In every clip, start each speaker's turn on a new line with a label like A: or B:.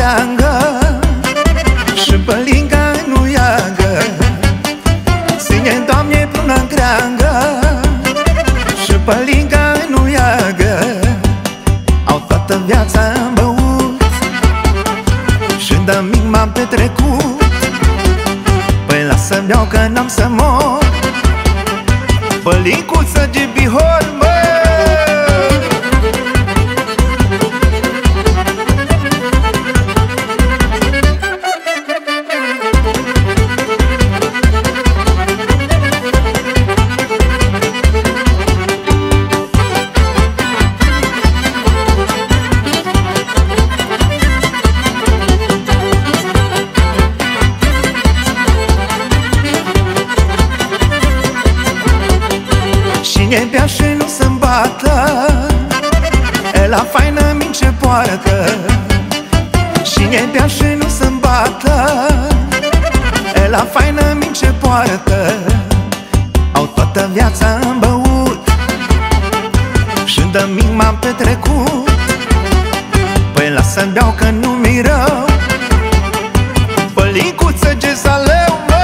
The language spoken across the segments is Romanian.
A: creangă și pălinca nu iagă. Ține, Doamne, până-n creangă și pălinca nu iagă. Au toată viața băut și de mic m-am petrecut. Păi lasă-mi iau că n-am să mor, pălincuță de Bihor, mă! Cine bea și nu se-mi bată, e la faină mince poartă. Cine bea și nu se-mi bată, e la faină mince poartă. Au toată viața în băut și de mic m-am petrecut. Păi lasă-mi beau că nu mi-i rău, pălincuță de zaleu, mă!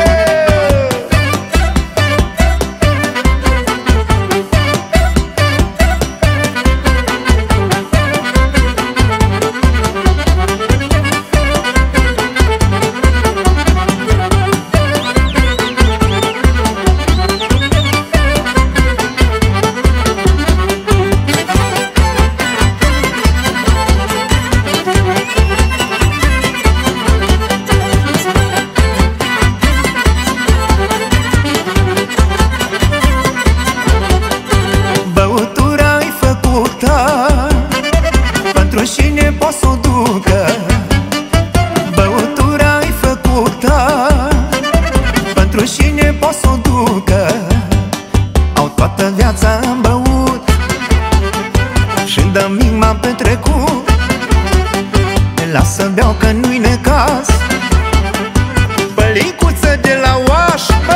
A: Pentru cine pot să o ducă, băutura-i făcută. Pentru cine pot să o ducă, au toată viața în băut și de mic m-am petrecut. Lasă-mi beau că nu-i necaz, pălincuță de la Oaș, bă!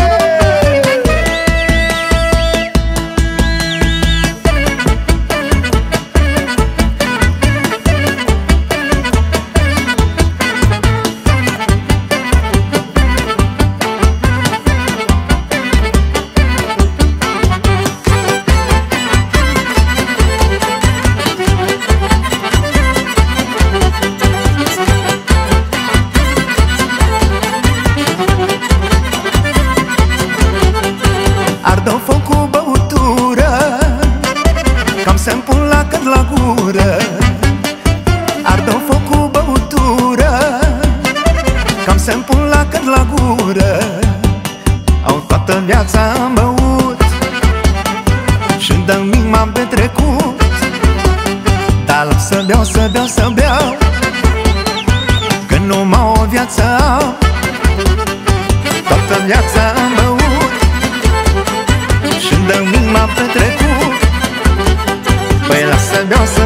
A: Ardă-n foc cu băutură, cam să-mi pun la când la gură. Ardă-n foc cu băutură, cam să-mi pun la când la gură. Au toată viața am băut și de mic m-am petrecut. Dar las să beau, să beau, să beau, că numai o viață am. Toată viața am băut și de mic m-am petrecut. Păi lasă-mi beau, să